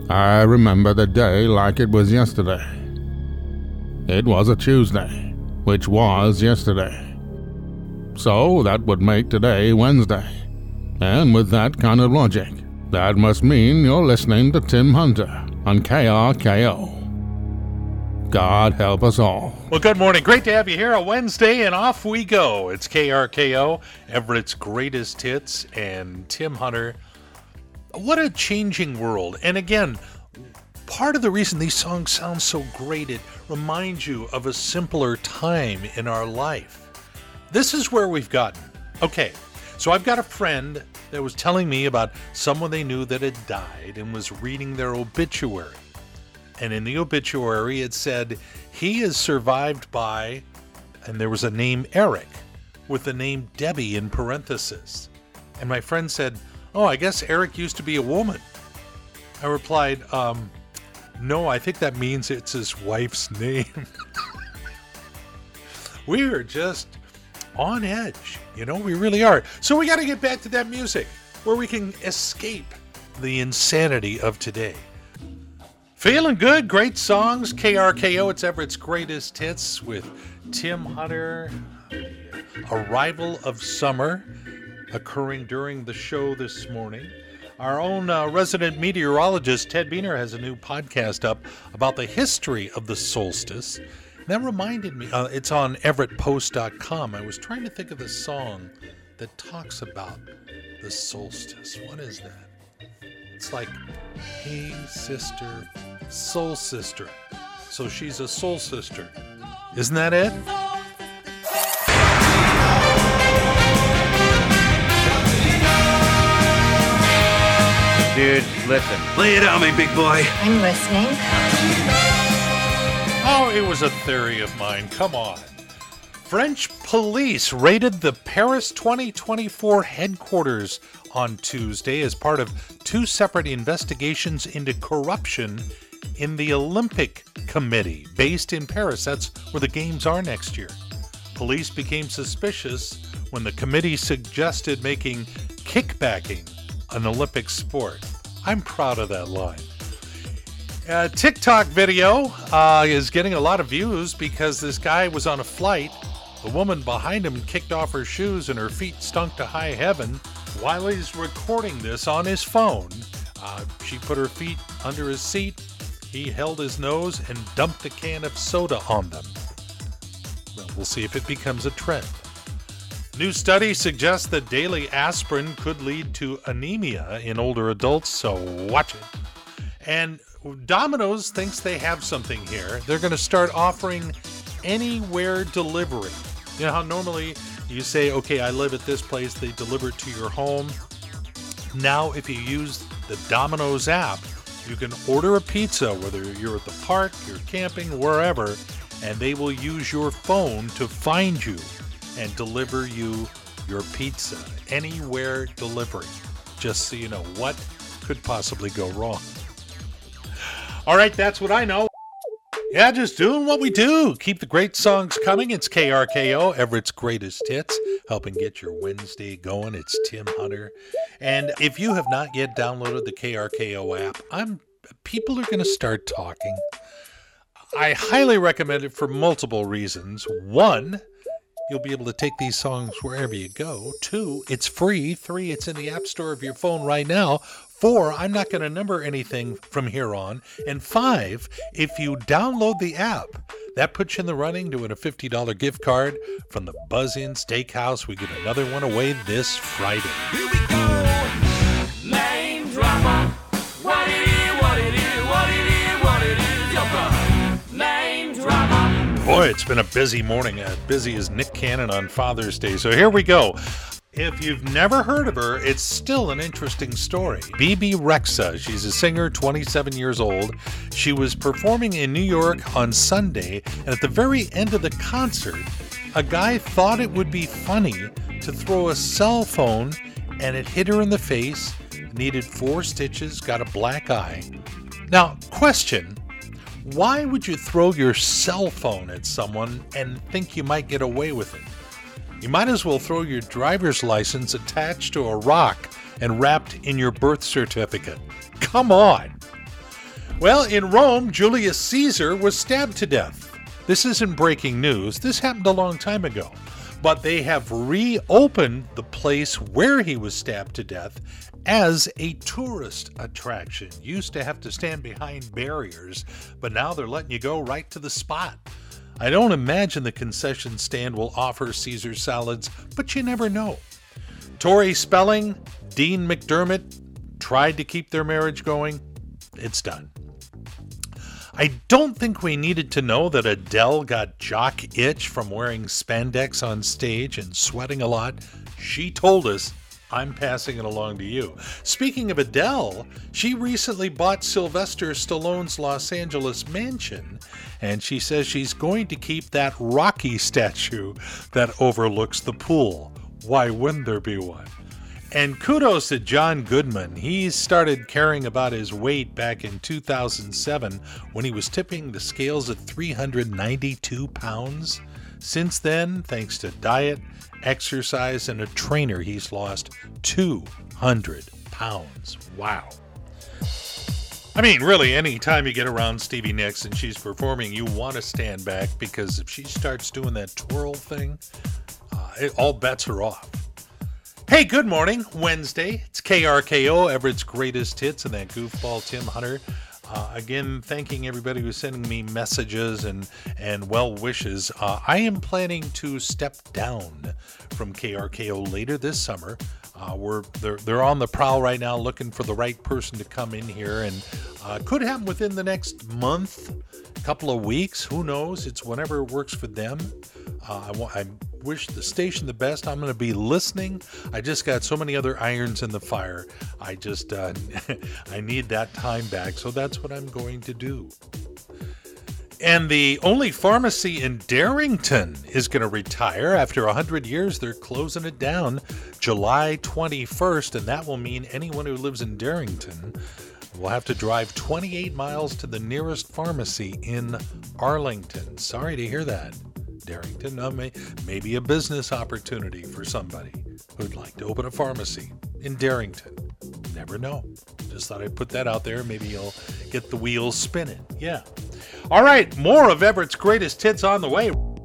I remember the day like it was yesterday. It was a Tuesday, which was yesterday. So that would make today Wednesday. And with that kind of logic, that must mean you're listening to Tim Hunter on KRKO. God help us all. Well, good morning. Great to have you here on Wednesday, and off we go. It's KRKO, Everett's greatest hits, and Tim Hunter. What a changing world. And again, part of the reason these songs sound so great, it reminds you of a simpler time in our life. This is where we've gotten. Okay, so I've got a friend that was telling me about someone they knew that had died and was reading their obituary. And in the obituary, it said, he is survived by, and there was a name Eric, with the name Debbie in parentheses. And my friend said, oh, I guess Eric used to be a woman. I replied, no, I think that means it's his wife's name. We're just on edge. You know, we really are. So we got to get back to that music where we can escape the insanity of today. Feeling good, great songs. KRKO, it's Everett's greatest hits with Tim Hunter. Arrival of Summer occurring during the show this morning. Our own resident meteorologist, Ted Beener, has a new podcast up about the history of the solstice. And that reminded me, it's on everettpost.com. I was trying to think of the song that talks about the solstice. What is that? It's like, hey, sister, soul sister. So she's a soul sister. Isn't that it? Dude, listen. Lay it on me, big boy. I'm listening. Oh, it was a theory of mine. Come on. French police raided the Paris 2024 headquarters on Tuesday as part of two separate investigations into corruption in the Olympic Committee based in Paris. That's where the games are next year. Police became suspicious when the committee suggested making kickbacking an Olympic sport. I'm proud of that line. TikTok video is getting a lot of views because this guy was on a flight. The woman behind him kicked off her shoes and her feet stunk to high heaven while he's recording this on his phone. She put her feet under his seat. He held his nose and dumped a can of soda on them. Well, we'll see if it becomes a trend. New study suggests that daily aspirin could lead to anemia in older adults, so watch it. And Domino's thinks they have something here. They're going to start offering anywhere delivery. You know how normally you say, okay, I live at this place, they deliver it to your home. Now, if you use the Domino's app, you can order a pizza, whether you're at the park, you're camping, wherever, and they will use your phone to find you and deliver you your pizza. Anywhere delivery. Just so you know, what could possibly go wrong? All right, that's what I know. Yeah, just doing what we do. Keep the great songs coming. It's KRKO, Everett's greatest hits, helping get your Wednesday going. It's Tim Hunter. And if you have not yet downloaded the KRKO app, people are going to start talking. I highly recommend it for multiple reasons. One, you'll be able to take these songs wherever you go. 2, it's free. 3, it's in the App Store of your phone right now. 4, I'm not going to number anything from here on. And 5, if you download the app, that puts you in the running to win a $50 gift card from the Buzz Inn Steakhouse. We give another one away this Friday. Here we go. Name dropper. What it is, what it is, what it is, what it is, your name dropper. Boy, it's been a busy morning, as busy as Nick Cannon on Father's Day. So here we go. If you've never heard of her, it's still an interesting story. Bebe Rexha, she's a singer, 27 years old. She was performing in New York on Sunday, and at the very end of the concert, a guy thought it would be funny to throw a cell phone, and it hit her in the face, needed 4 stitches, got a black eye. Now, question. Why would you throw your cell phone at someone and think you might get away with it? You might as well throw your driver's license attached to a rock and wrapped in your birth certificate. Come on! Well, in Rome, Julius Caesar was stabbed to death. This isn't breaking news. This happened a long time ago. But they have reopened the place where he was stabbed to death as a tourist attraction. Used to have to stand behind barriers, but now they're letting you go right to the spot. I don't imagine the concession stand will offer Caesar salads, but you never know. Tori Spelling, Dean McDermott tried to keep their marriage going. It's done. I don't think we needed to know that Adele got jock itch from wearing spandex on stage and sweating a lot. She told us. I'm passing it along to you. Speaking of Adele, she recently bought Sylvester Stallone's Los Angeles mansion, and she says she's going to keep that Rocky statue that overlooks the pool. Why wouldn't there be one? And kudos to John Goodman. He started caring about his weight back in 2007 when he was tipping the scales at 392 pounds. Since then, thanks to diet, exercise, and a trainer, he's lost 200 pounds. Wow. I mean, really, anytime you get around Stevie Nicks and she's performing, you want to stand back, because if she starts doing that twirl thing, all bets are off. Hey, good morning. Wednesday. It's KRKO, Everett's Greatest Hits, and that goofball Tim Hunter. Again, thanking everybody who's sending me messages and well wishes. I am planning to step down from KRKO later this summer. They're on the prowl right now, looking for the right person to come in here, and could happen within the next month, couple of weeks. Who knows? It's whenever it works for them. I wish the station the best. I'm going to be listening. I just got so many other irons in the fire. I just I need that time back, so that's what I'm going to do. And the only pharmacy in Darrington is going to retire. After 100 years, they're closing it down July 21st, and that will mean anyone who lives in Darrington will have to drive 28 miles to the nearest pharmacy in Arlington. Sorry to hear that, Darrington. Maybe a business opportunity for somebody who'd like to open a pharmacy in Darrington. Never know. Just thought I'd put that out there. Maybe you'll get the wheels spinning. Yeah. All right, more of Everett's Greatest Hits on the way.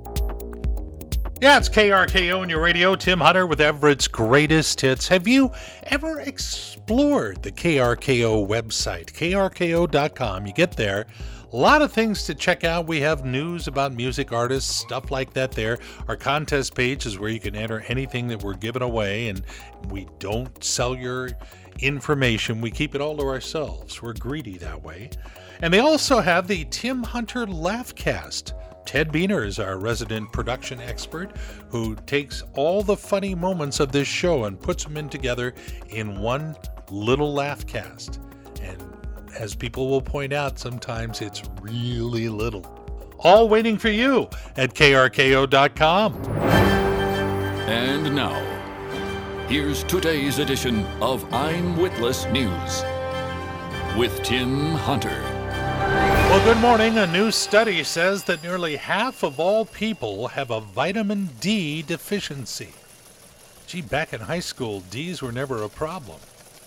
Yeah, it's KRKO on your radio. Tim Hunter with Everett's Greatest Hits. Have you ever explored the KRKO website, krko.com? You get there. A lot of things to check out. We have news about music artists, stuff like that there. Our contest page is where you can enter anything that we're giving away, and we don't sell your information. We keep it all to ourselves. We're greedy that way. And they also have the Tim Hunter Laughcast. Ted Beener is our resident production expert who takes all the funny moments of this show and puts them in together in one little Laughcast. And as people will point out, sometimes it's really little. All waiting for you at krko.com. And now, here's today's edition of I'm Witless News with Tim Hunter. Well, good morning. A new study says that nearly half of all people have a vitamin D deficiency. Gee, back in high school, D's were never a problem.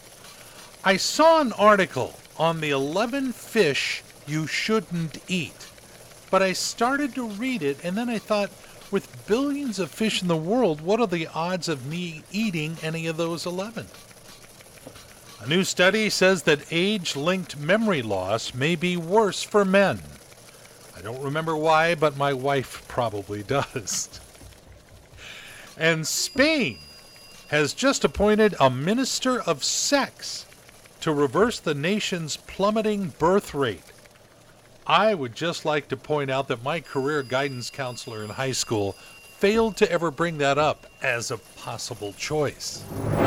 I saw an article on the 11 fish you shouldn't eat, but I started to read it, and then I thought, with billions of fish in the world, what are the odds of me eating any of those 11? A new study says that age-linked memory loss may be worse for men. I don't remember why, but my wife probably does. And Spain has just appointed a minister of sex to reverse the nation's plummeting birth rate. I would just like to point out that my career guidance counselor in high school failed to ever bring that up as a possible choice.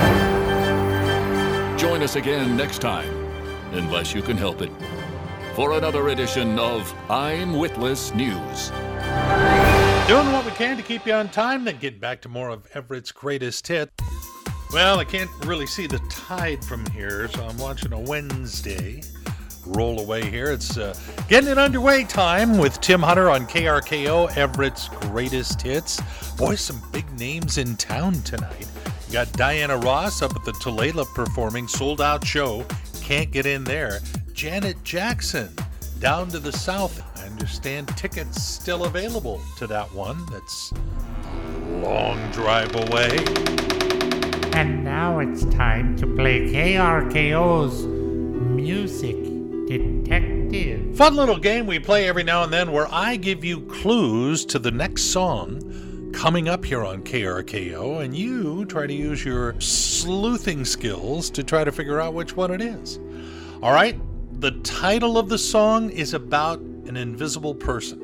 Join us again next time, unless you can help it, for another edition of I'm Witless News. Doing what we can to keep you on time, then get back to more of Everett's Greatest Hits. Well, I can't really see the tide from here, so I'm watching a Wednesday roll away here. It's getting it underway time with Tim Hunter on KRKO, Everett's Greatest Hits. Boy, some big names in town tonight. You got Diana Ross up at the Tulalip performing, sold-out show. Can't get in there. Janet Jackson, Down to the South. I understand tickets still available to that one. That's a long drive away. And now it's time to play KRKO's Music Detective. Fun little game we play every now and then where I give you clues to the next song coming up here on KRKO, and you try to use your sleuthing skills to try to figure out which one it is. All right, the title of the song is about an invisible person.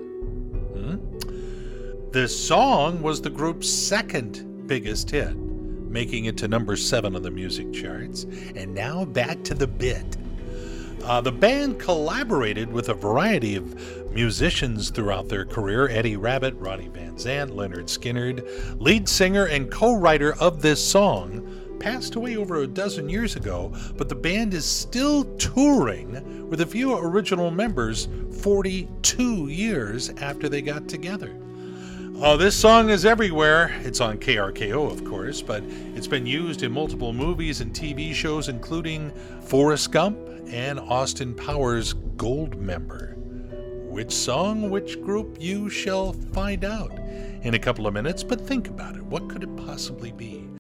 This song was the group's second biggest hit, making it to number 7 on the music charts. And now back to the bit. The band collaborated with a variety of musicians throughout their career. Eddie Rabbitt, Ronnie Van Zant, Leonard Skinner, lead singer and co-writer of this song, passed away over a dozen years ago, but the band is still touring with a few original members 42 years after they got together. Oh, this song is everywhere. It's on KRKO, of course, but it's been used in multiple movies and TV shows, including Forrest Gump and Austin Powers' Goldmember. Which song, which group, you shall find out in a couple of minutes, but think about it. What could it possibly be?